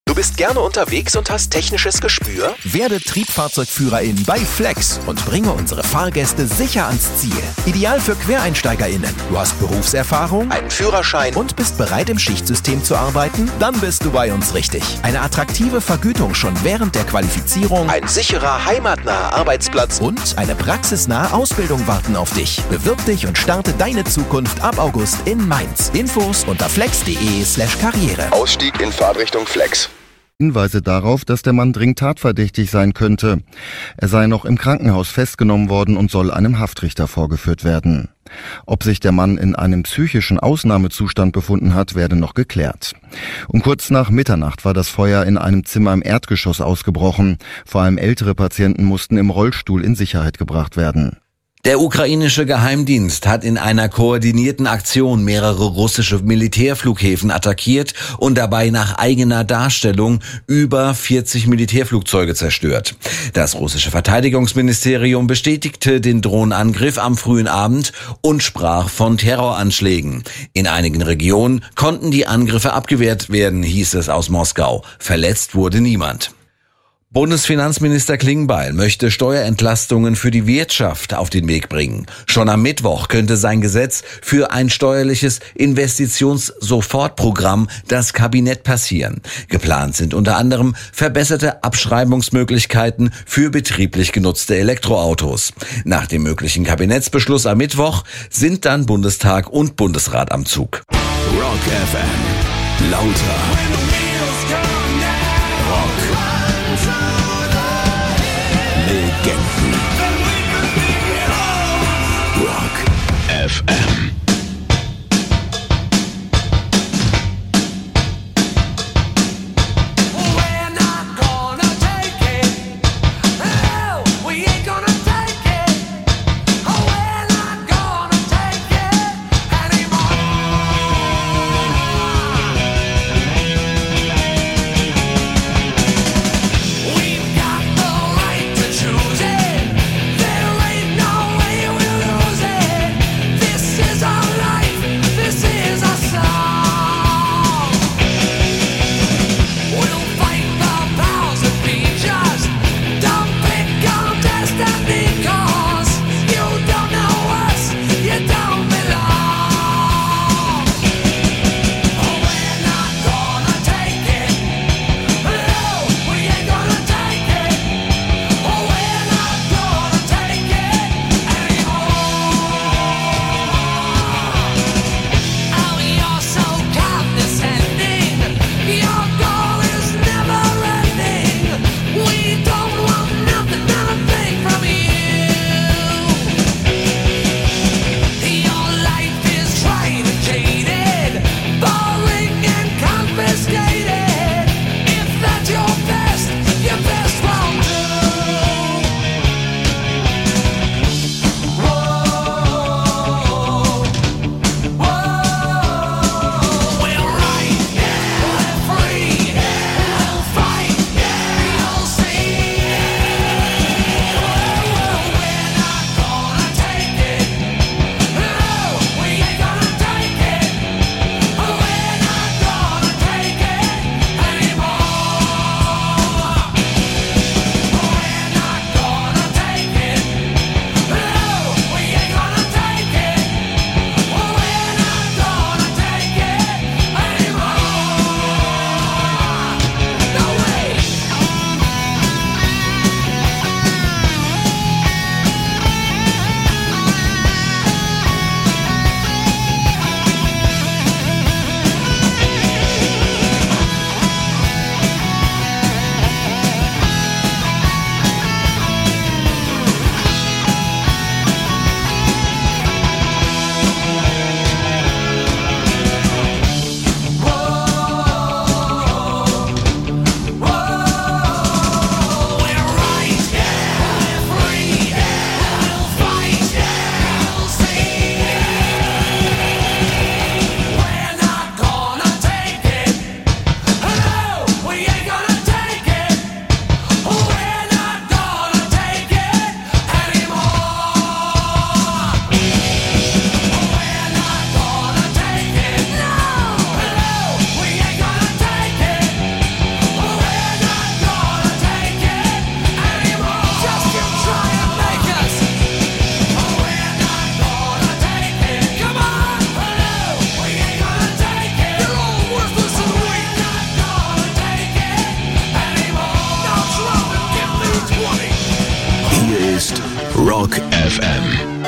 Du bist gerne unterwegs und hast technisches Gespür? Werde Triebfahrzeugführerin bei Flex und bringe unsere Fahrgäste sicher ans Ziel. Ideal für QuereinsteigerInnen. Du hast Berufserfahrung, einen Führerschein und bist bereit, im Schichtsystem zu arbeiten? Dann bist du bei uns richtig. Eine attraktive Vergütung schon während der Qualifizierung, ein sicherer, heimatnaher Arbeitsplatz und eine praxisnahe Ausbildung warten auf dich. Bewirb dich und starte deine Zukunft ab August in Mainz. Infos unter flex.de/Karriere. Ausstieg in Fahrtrichtung Flex. Hinweise darauf, dass der Mann dringend tatverdächtig sein könnte. Er sei noch im Krankenhaus festgenommen worden und soll einem Haftrichter vorgeführt werden. Ob sich der Mann in einem psychischen Ausnahmezustand befunden hat, werde noch geklärt. Um kurz nach Mitternacht war das Feuer in einem Zimmer im Erdgeschoss ausgebrochen. Vor allem ältere Patienten mussten im Rollstuhl in Sicherheit gebracht werden. Der ukrainische Geheimdienst hat in einer koordinierten Aktion mehrere russische Militärflughäfen attackiert und dabei nach eigener Darstellung über 40 Militärflugzeuge zerstört. Das russische Verteidigungsministerium bestätigte den Drohnenangriff am frühen Abend und sprach von Terroranschlägen. In einigen Regionen konnten die Angriffe abgewehrt werden, hieß es aus Moskau. Verletzt wurde niemand. Bundesfinanzminister Klingbeil möchte Steuerentlastungen für die Wirtschaft auf den Weg bringen. Schon am Mittwoch könnte sein Gesetz für ein steuerliches Investitionssofortprogramm das Kabinett passieren. Geplant sind unter anderem verbesserte Abschreibungsmöglichkeiten für betrieblich genutzte Elektroautos. Nach dem möglichen Kabinettsbeschluss am Mittwoch sind dann Bundestag und Bundesrat am Zug. Rock FM. Lauter. Legenden. Rock FM. This is Rock FM.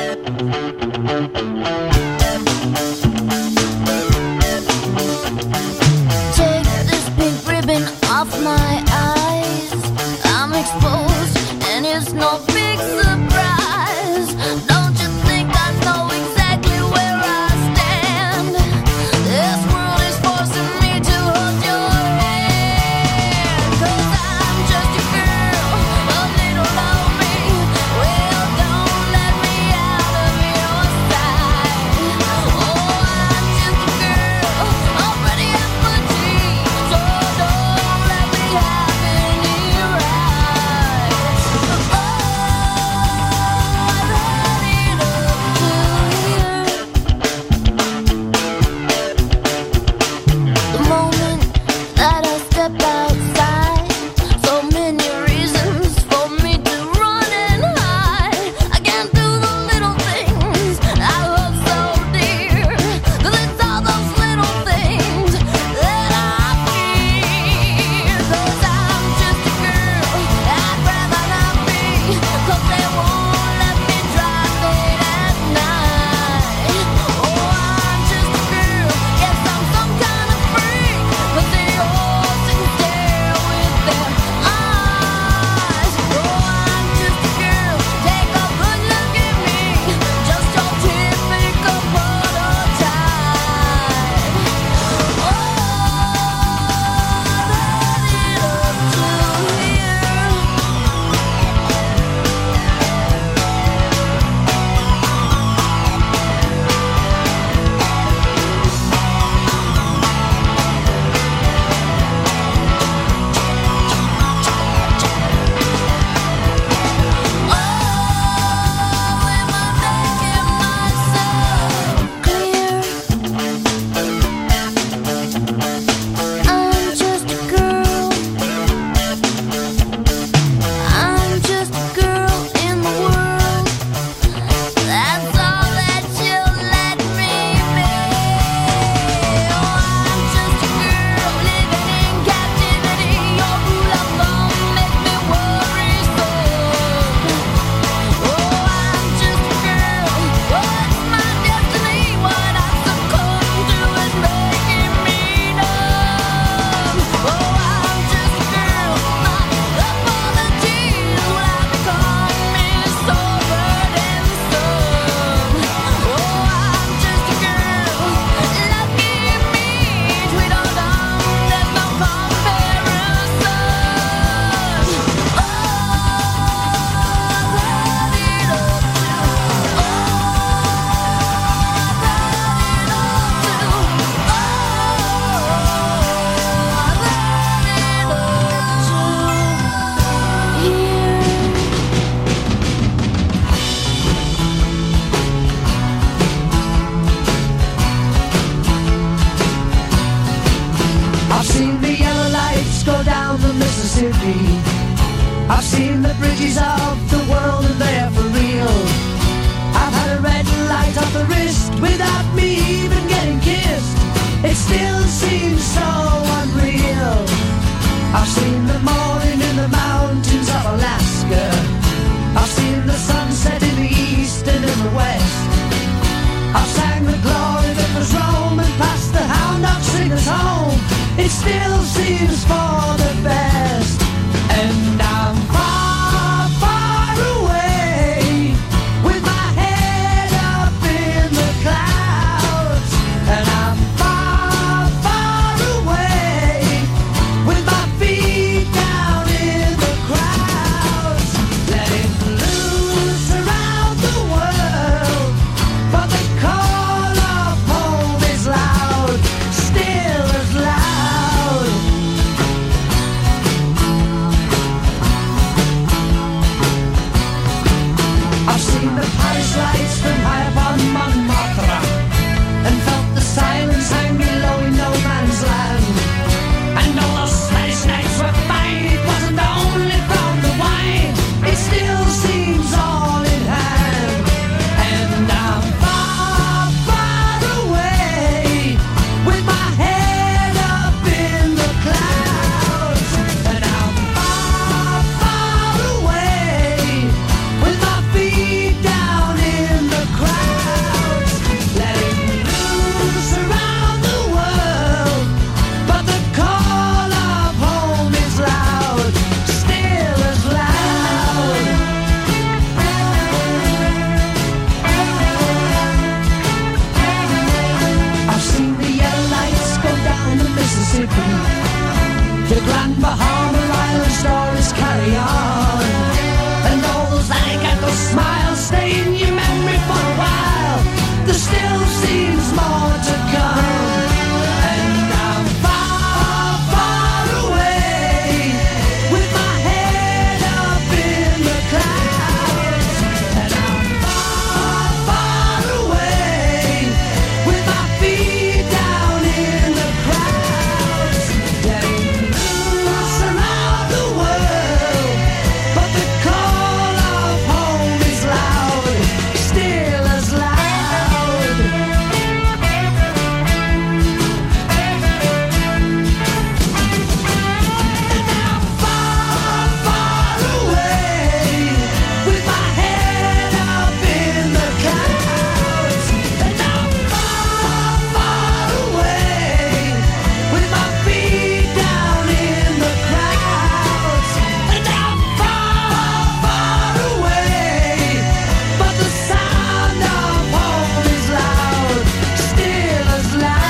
Take this pink ribbon off my eyes. I'm exposed and it's no big surprise. Don't you think I know exactly where I stand? This world is forcing me to hold your hand. 'Cause I'm just a girl, a little lonely. Well, don't let me out of your sight. Oh, I'm just a girl, already at my teeth. So don't let me have any rights. Oh, I've had it up to here. The moment that I step outside, so many reasons for me to run and hide. I can't do the little things I love so dear, 'cause it's all those little things that I fear. 'Cause I'm just a girl, I'd rather not be, 'cause they won't let me drive late at night. Oh, I'm just a girl, yes, I'm some kind of freak, but they all sit and stare with their eyes. Oh, I'm just a girl, take a good look at me, just your typical prototype. Oh, I've had it up to here. Oh, am I making myself clear? I'm just a girl. I'm just a girl in the world. That's all that you'll let me be. Oh, I'm just a girl living in captivity. Your rule of thumb makes me worrisome. Oh, I'm just a girl. What's my destiny? What I succumb to is making me numb. Oh, I'm just a girl. My apologies when I become so burdensome. Oh, I'm just a girl. Lucky me, sweet or dumb, there's no comparison. Oh, I've had it up to. Oh, I've had it I've seen the yellow lights go down the Mississippi. I've seen the bridges of the world and they're for real. I've had a red light off the wrist without me even getting kissed. It still seems so unreal. I've seen the morning in the mountains of Alaska. I've seen the sunset in the east and in the west. I've sang the glory that was Rome and passed the hound dog singers home. It still seems for the best. And I'm far, far away with my head up in the clouds. And I'm far, far away with my feet down in the crowds. Letting loose around the world, but the call of home is loud, still as loud. The Grand Bahama Island stories carry on, and all those alligator smiles stay in your memory for a while. There still seems more to come, and I'm far, far away, with my head up in the clouds. And I'm far, far away, with my feet down in the crowds. Getting loose around the world, but the call of home is loud, still as loud. And I'm far, far away, with my head up in the clouds. And I'm far, far away, with my feet down in the crowds. And I'm far, far away, but the sound of home is loud, still as loud.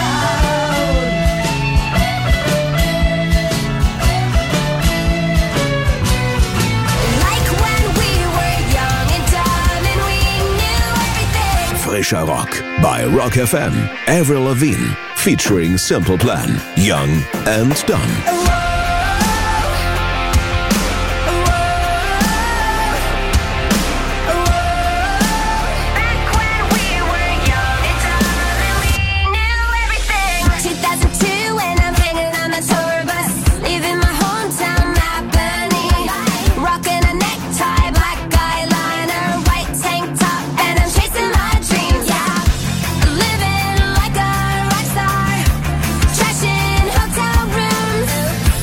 Like when we were young and dumb and we knew everything. Frischer Rock bei Rock FM. Avril Lavigne featuring Simple Plan. Young and Done. Back when we were young and dumb and we knew everything. 2002 and I'm hanging on the tour bus, leaving my hometown Albany, rocking a necktie, black eyeliner, white tank top, and I'm chasing my dreams. Yeah, living like a rock star, trashing hotel rooms,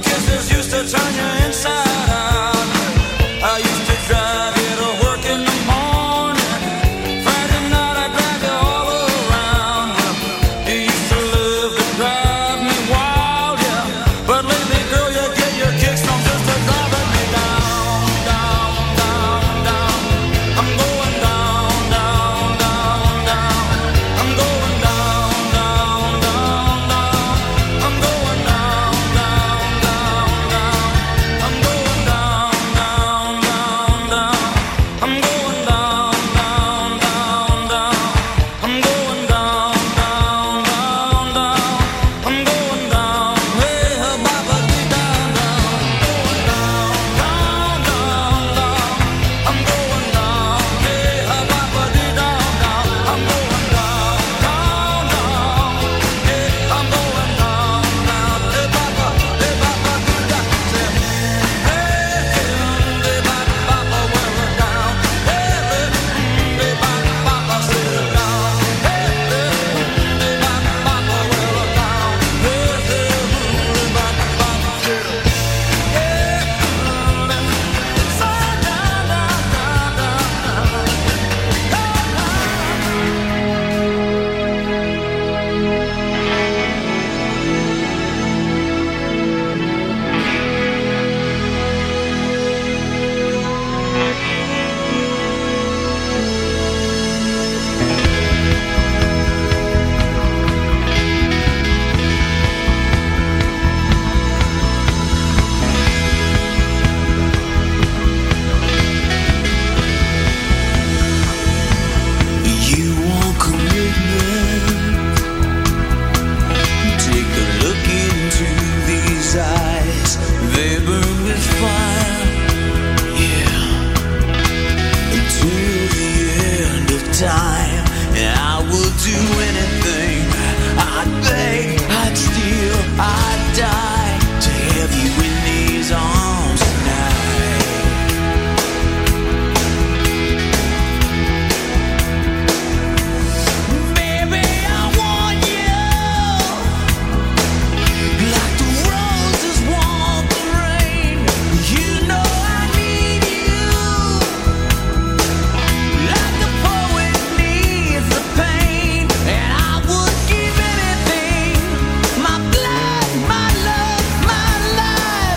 kisses used to turn you inside out. I used to drive you to work in the morning. Friday night I drive you all around. You used to live to drive me wild, yeah. But lately, girl, you get your kicks from just to driving me down, down, down, down. I'm going down, down, down, down. I'm going down, down, down, down. I'm going down, down, down, down. I'm going down, down, down, down. I'm going down, down, down, down. I'm going down, down, down, down. I'm going down, hey, baba, down, down. Going down, down, down, down. I'm going down, hey, baba, down, down. I'm going down, down, down. Hey, I'm going down, down. Hey, baba, down. Hey, hey, baba, well down. Hey, baba, sit down. Hey, baba, well down. Hey, baba, sit down. You want commitment? Take a look into these eyes. They burn with fire, yeah. Until the end of time, and I will do anything. I'd beg, I'd steal, I'd die to have you in these arms tonight. Baby, I want you like the roses want the rain. You know I need you like the poet needs the pain. And I would give anything, my blood, my love, my life.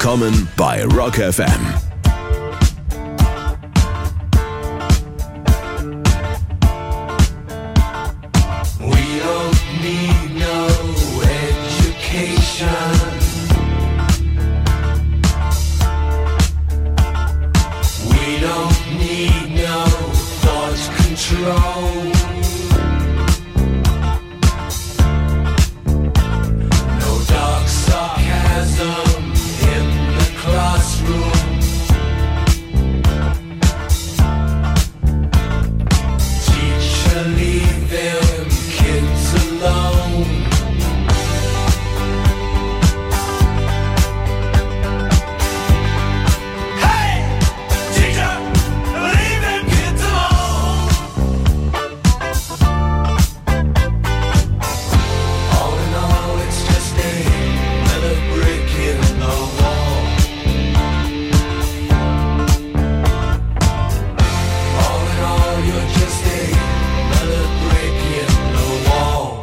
Willkommen bei Rock FM. We don't need no education. We don't need no thought control. No dark sarcasm in the classroom. Teacher, leave them kids alone. Hey, teacher, leave them kids alone. All in all, it's just another brick in the wall. All in all, you're just another brick in the wall.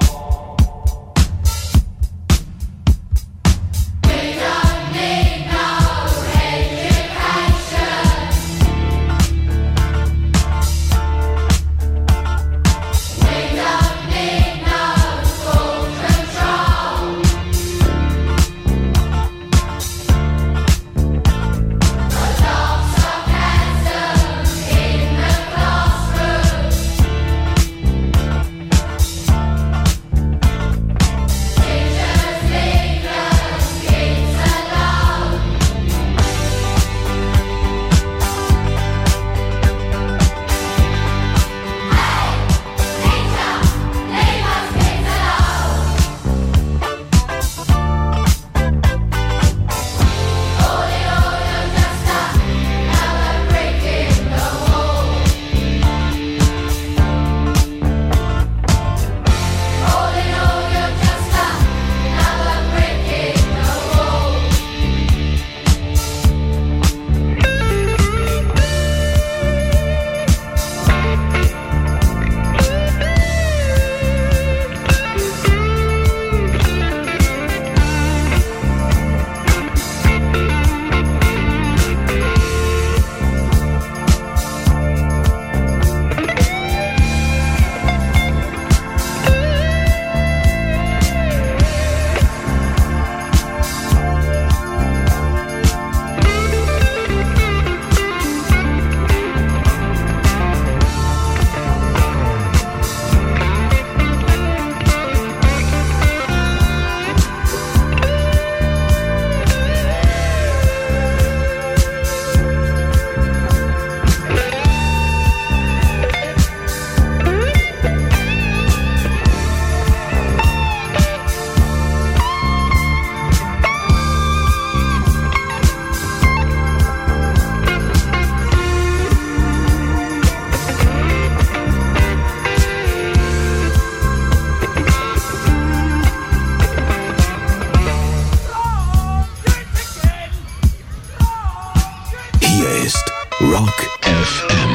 Hier ist Rock FM.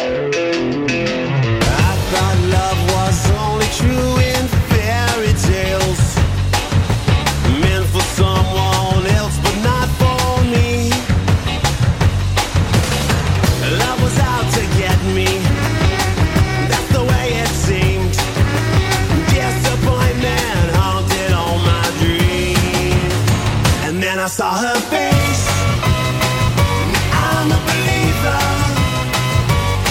I thought love was only true in fairy tales, meant for someone else but not for me. Love was out to get me, that's the way it seemed. Disappointment haunted all my dreams. And then I saw her face, I'm a believer.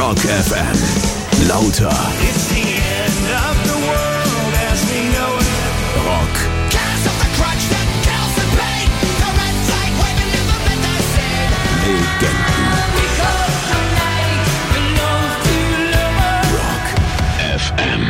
Rock FM. Lauter. It's the end of the world as we know it. Rock Cast off the crutch that kills the pain. The red flag waving in the midnight scene. Legenden. Because the night belongs to lovers. Rock FM.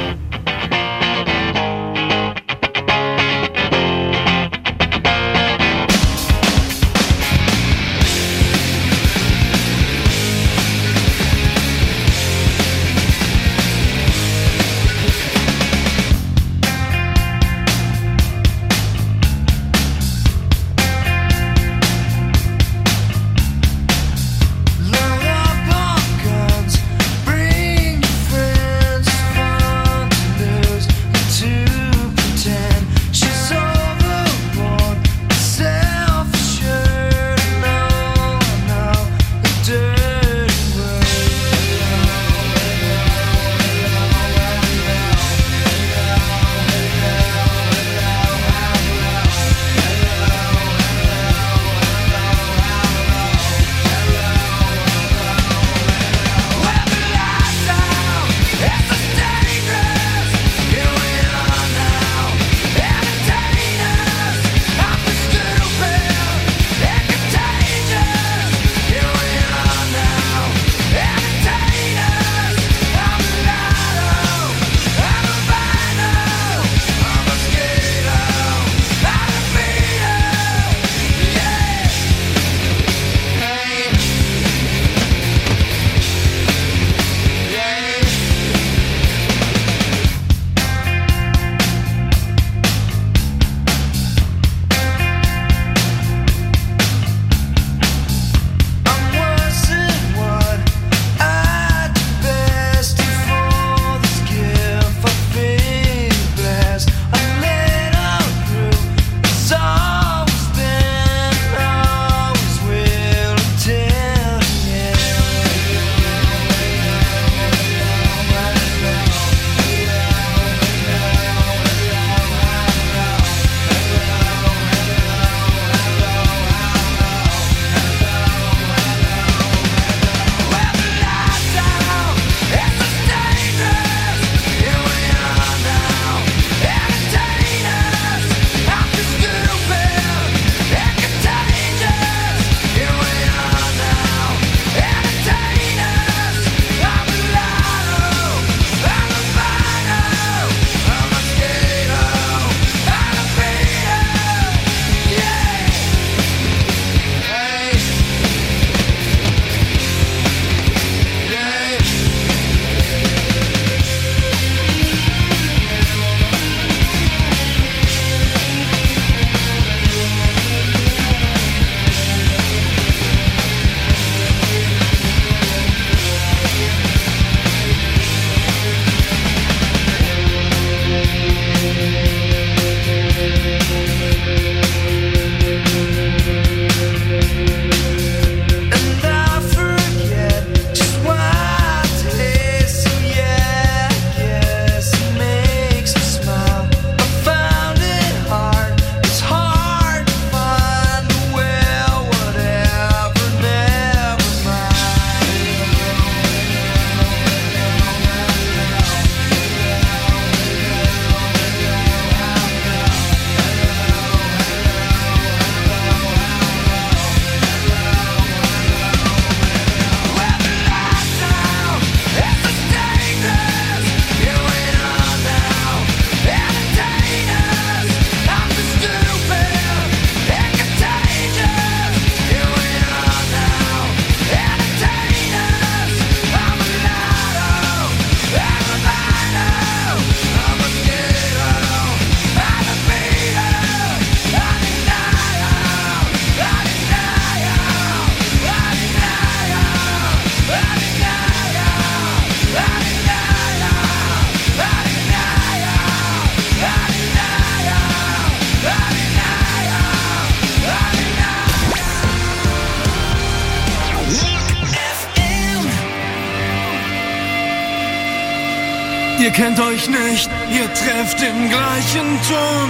Ihr kennt euch nicht, ihr trefft den gleichen Ton.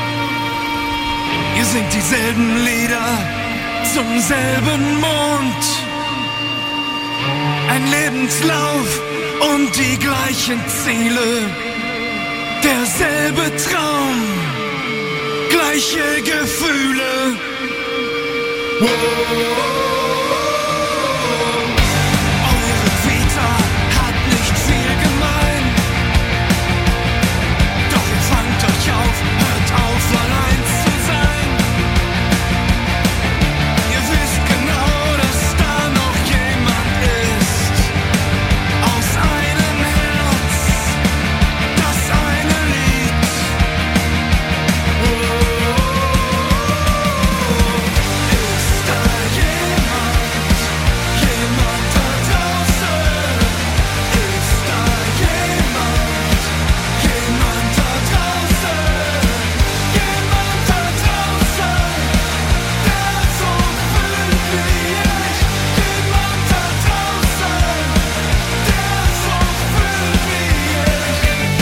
Ihr singt dieselben Lieder zum selben Mond. Ein Lebenslauf und die gleichen Ziele, derselbe Traum, gleiche Gefühle. Eure Vita hat nicht viel gemein, doch ihr fangt euch auf, hört auf allein zu sein. Ihr wisst genau, dass da noch jemand ist, aus einem Herz, das eine liebt. Ist da jemand da draußen? Ist da jemand da draußen? Jemand da draußen, der so fühlt wie ich. Jemand da draußen, der so fühlt wie ich.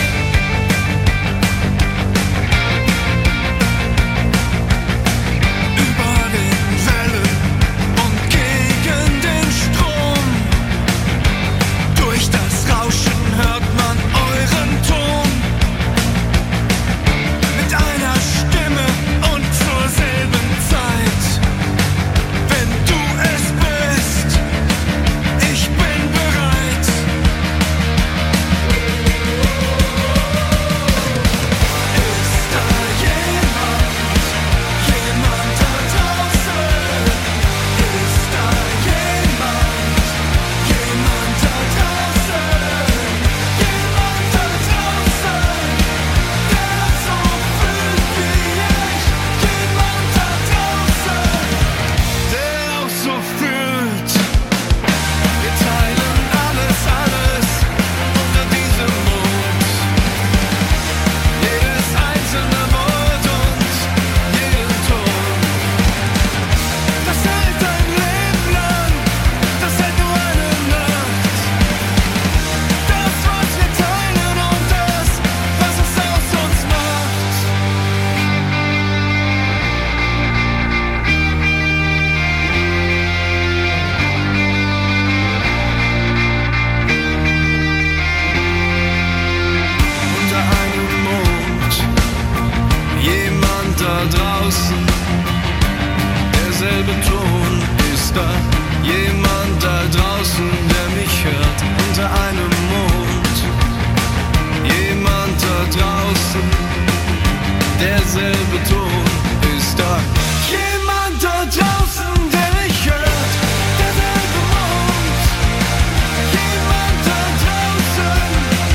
Über den Wellen und gegen den Strom, durch das Rauschen hört man euren Ton. Mit einer Stimme und zur selben Zeit. Wenn du es bist, ich bin bereit. Ist da jemand da draußen? Ist da jemand da draußen? Jemand da draußen, der so fühlt wie ich. Jemand da draußen, der auch so fühlt. Wir teilen alles unter diesem Mond. Jedes einzelne Wort und jeden Ton. Das hält ein Leben lang, das hält nur eine Nacht. Das, was wir teilen und das, was es aus uns macht. Unter einem Mond, jemand da draußen, derselbe Ton ist da. Jemand da draußen, der mich hört. Unter einem Mond, jemand da draußen, derselbe Ton ist da. Jemand da draußen, der mich hört. Derselbe Mond, jemand da draußen,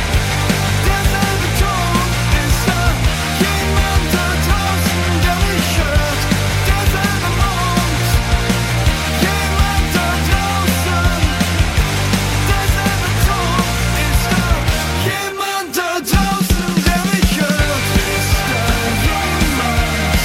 derselbe Ton ist da. Jemand da draußen, der mich hört. Derselbe Mond, jemand da draußen, derselbe Ton ist da. Jemand da draußen, der mich hört. Ist da jemand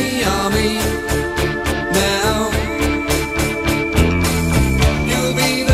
You'll be the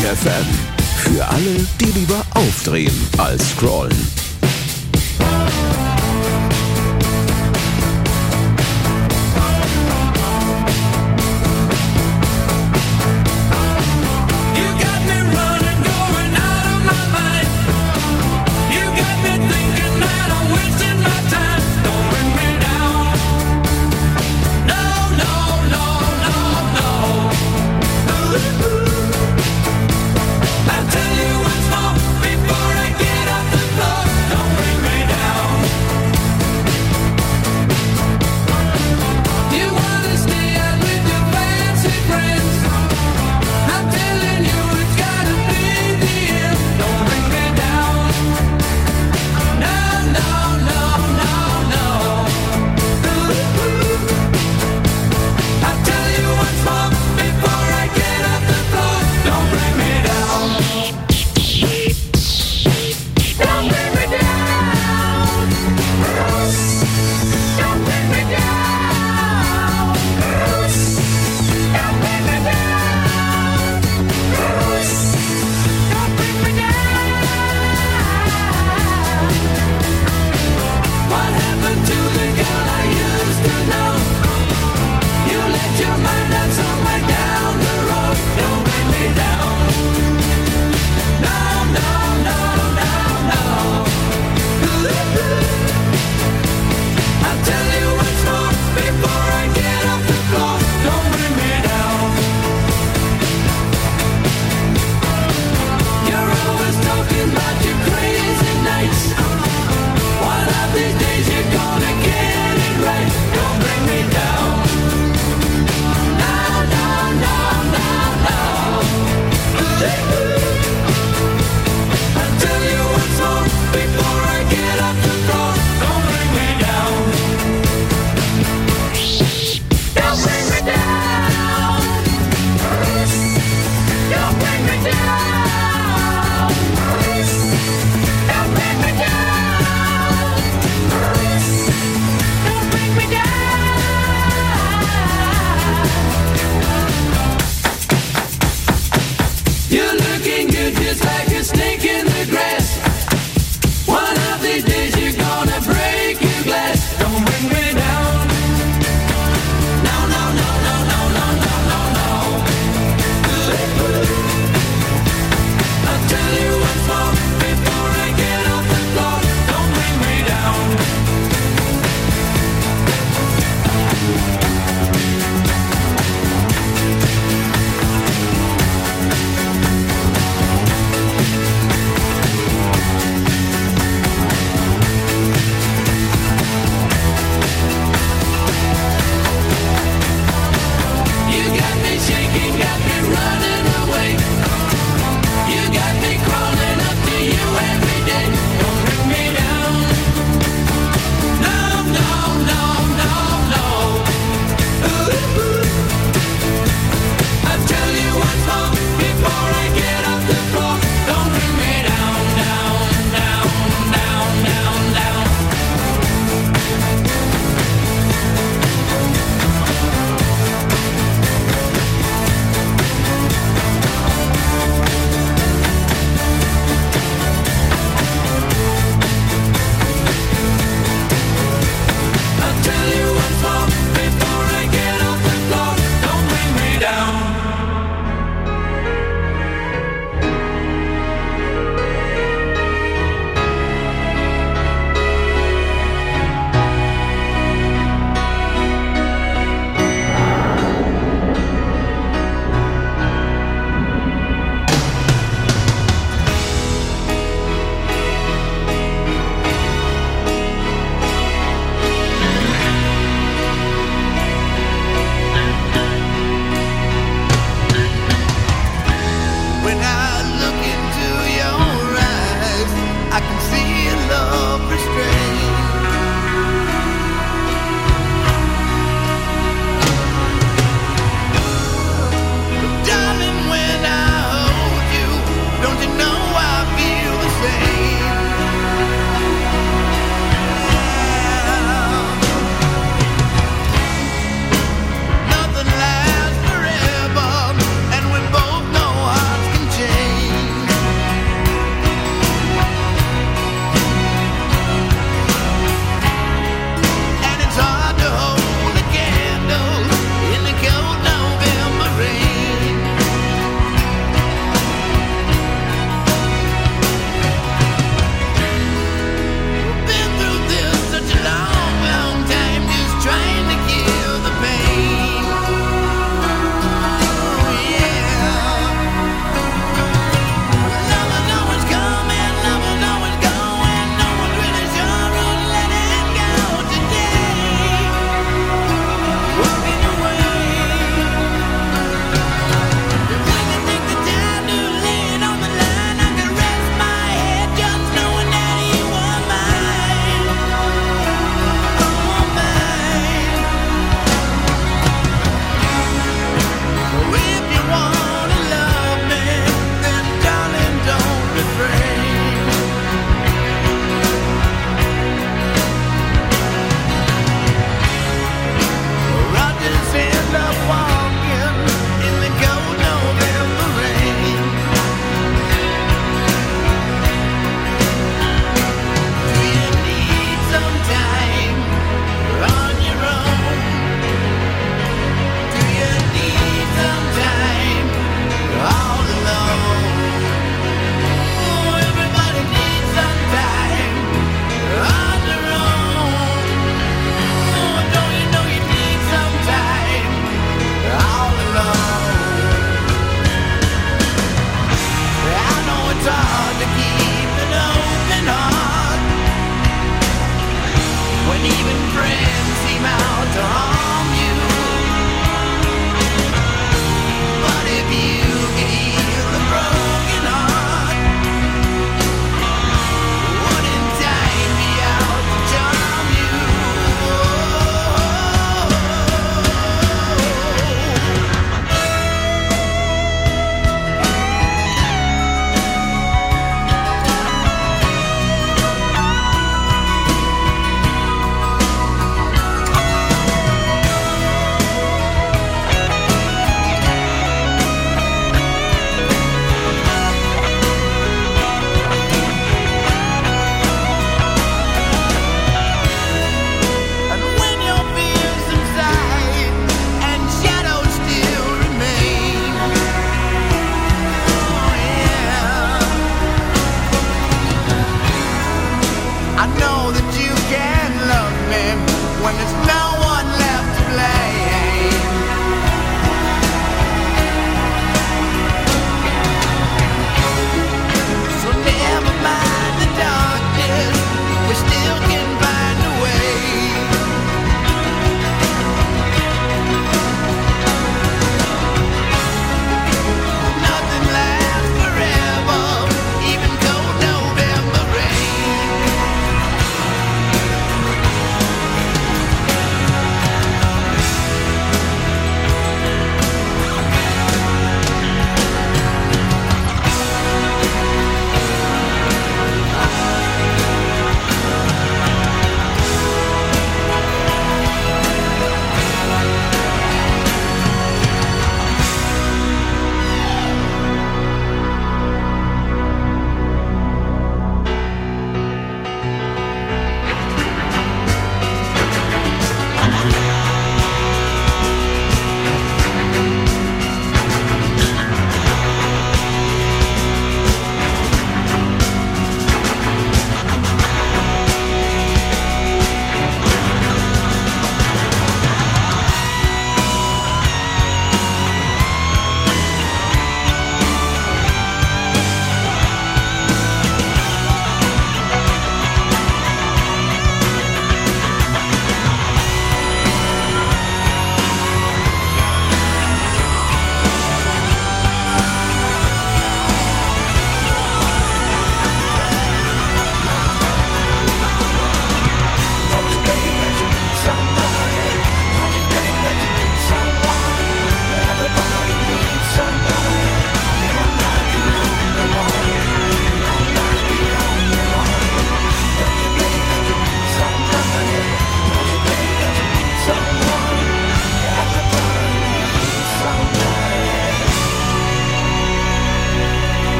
FM. Für alle, die lieber aufdrehen als scrollen.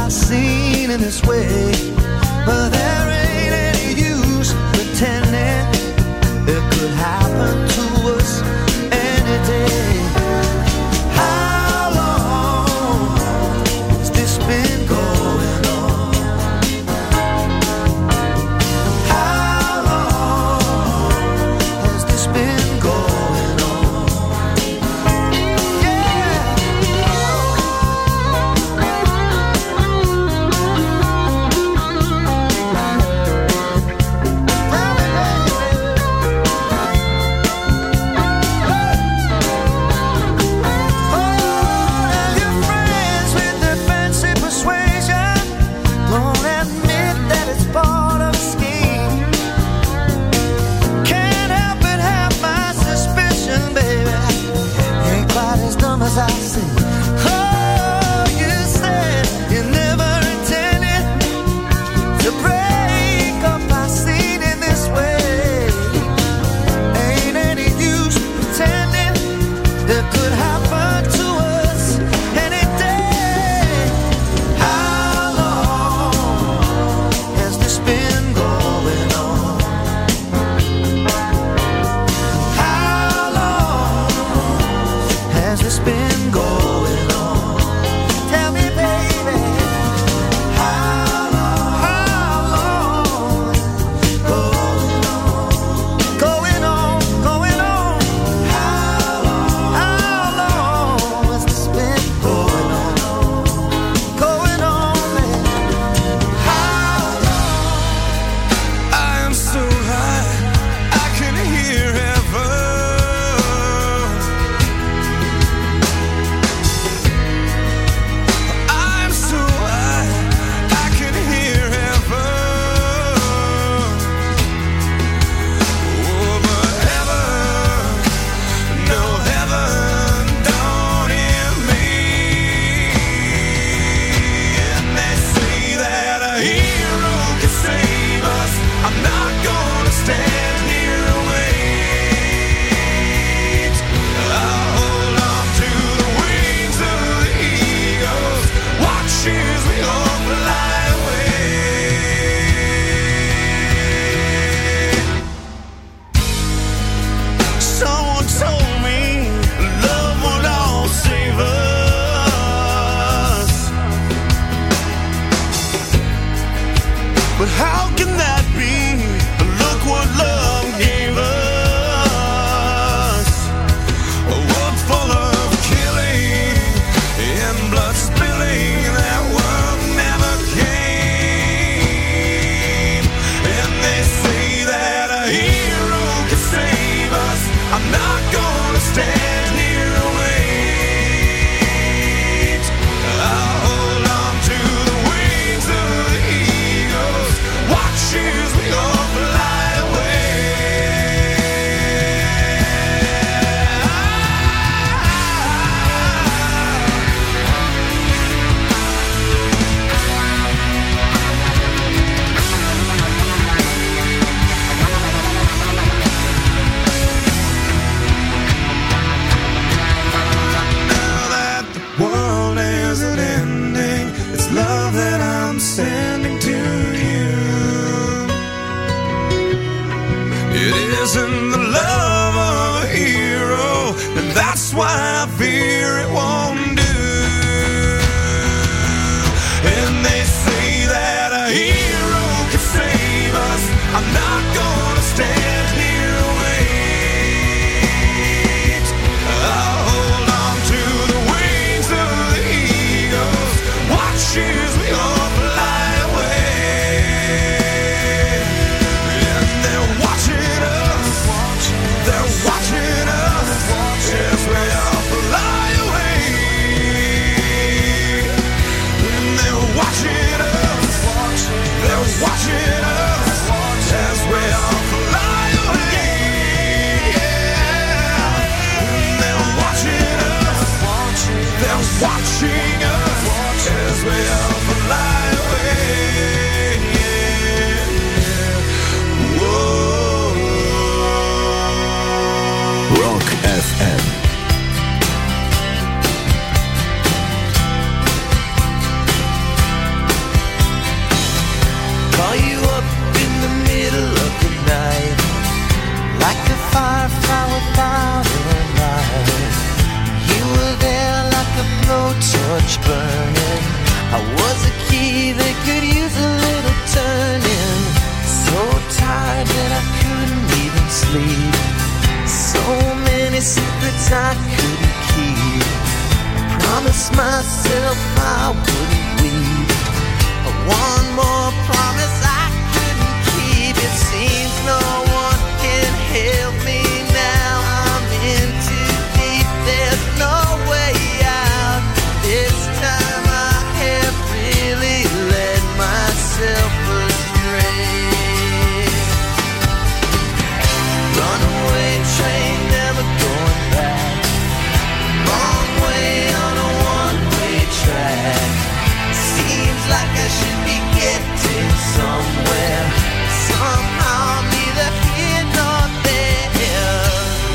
I've seen in this way. But there ain't any use pretending it could happen to us any day. How long has this been going on? How long has this been going on? Yeah. I see. Oh, you said you never intended to break up our scene in this way. Ain't any use pretending it could happen to us any day. How long has this been going on? How long has this been going on? Tell me, baby, how long going on? Going on, going on. How long has this been going on? Going on, baby. How long? I am so high, I can hear heaven. I'm so high, I can hear heaven. Oh, but heaven, no heaven, don't hear me. And they say that a hero can save us. I'm not gonna stand here and wait. I'll hold on to the wings of the eagles, watch as we all fly away. Someone told me love would all save us, but how can that be? Look what love gave us. A world full of killing and blood spilling. That world never came. And they say that a hero can save us. I'm not gonna stand here and wait. I'll hold on to the wings of the eagles, watch as we all fly away. Now that the world isn't ending, it's love that I'm sending to you. It isn't the love of a hero, and that's why I fear it won't do. And they say that a hero can save us. I'm not gonna stand here and wait. I'll hold on to the wings of the eagles, watch as we all fly away. And they're watching us, they're watching us as we all fly away. torch burning. I was a key that could use a little turning. So tired that I couldn't even sleep. So many secrets I couldn't keep. I promised myself I wouldn't weep. One more promise I couldn't keep. It seems no one can help me now. I'm in too deep. There's no way out. This time I have really led myself astray. Runaway train, never going back. Wrong way on a one-way track. Seems like I should be getting somewhere. Somehow neither here nor there.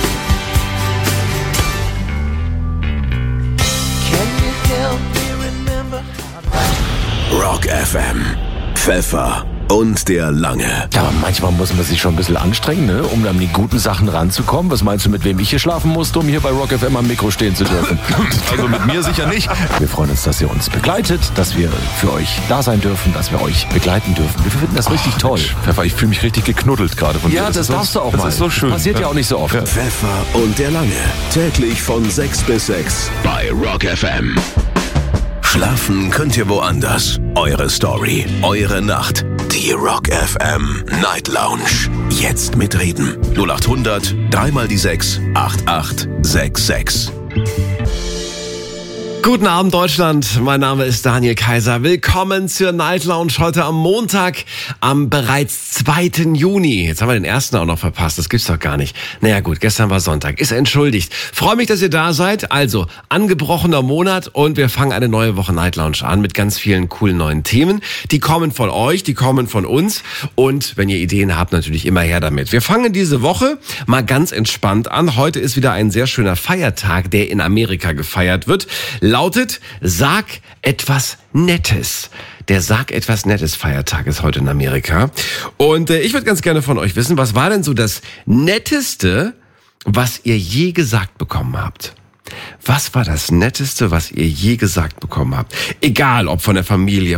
Can you help me remember how Rock FM. Pfeffer und der Lange. Ja, manchmal muss man sich schon ein bisschen anstrengen, ne, um an die guten Sachen ranzukommen. Was meinst du, mit wem ich hier schlafen musste, um hier bei Rock FM am Mikro stehen zu dürfen? Also mit mir sicher nicht. Wir freuen uns, dass ihr uns begleitet, dass wir für euch da sein dürfen, dass wir euch begleiten dürfen. Wir finden das richtig toll. Mensch, Pfeffer, ich fühle mich richtig geknuddelt gerade von dir. Ja, das darfst du auch mal. Das ist so schön. Passiert ja auch nicht so oft. Ja. Pfeffer und der Lange. Täglich von 6 bis 6 bei Rock FM. Schlafen könnt ihr woanders. Eure Story, eure Nacht. Die Rock FM Night Lounge. Jetzt mitreden. 0800 3 die 6 8866. Guten Abend, Deutschland. Mein Name ist Daniel Kaiser. Willkommen zur Night Lounge heute am Montag, am bereits 2. Juni. Jetzt haben wir den 1. auch noch verpasst. Das gibt's doch gar nicht. Naja gut, gestern war Sonntag. Ist entschuldigt. Freue mich, dass ihr da seid. Also, angebrochener Monat und wir fangen eine neue Woche Night Lounge an mit ganz vielen coolen neuen Themen. Die kommen von euch, die kommen von uns. Und wenn ihr Ideen habt, natürlich immer her damit. Wir fangen diese Woche mal ganz entspannt an. Heute ist wieder ein sehr schöner Feiertag, der in Amerika gefeiert wird. Lautet, sag etwas Nettes. Der Sag etwas Nettes Feiertag ist heute in Amerika. Und ich würde ganz gerne von euch wissen, was war denn so das Netteste, was ihr je gesagt bekommen habt? Was war das Netteste, was ihr je gesagt bekommen habt? Egal, ob von der Familie,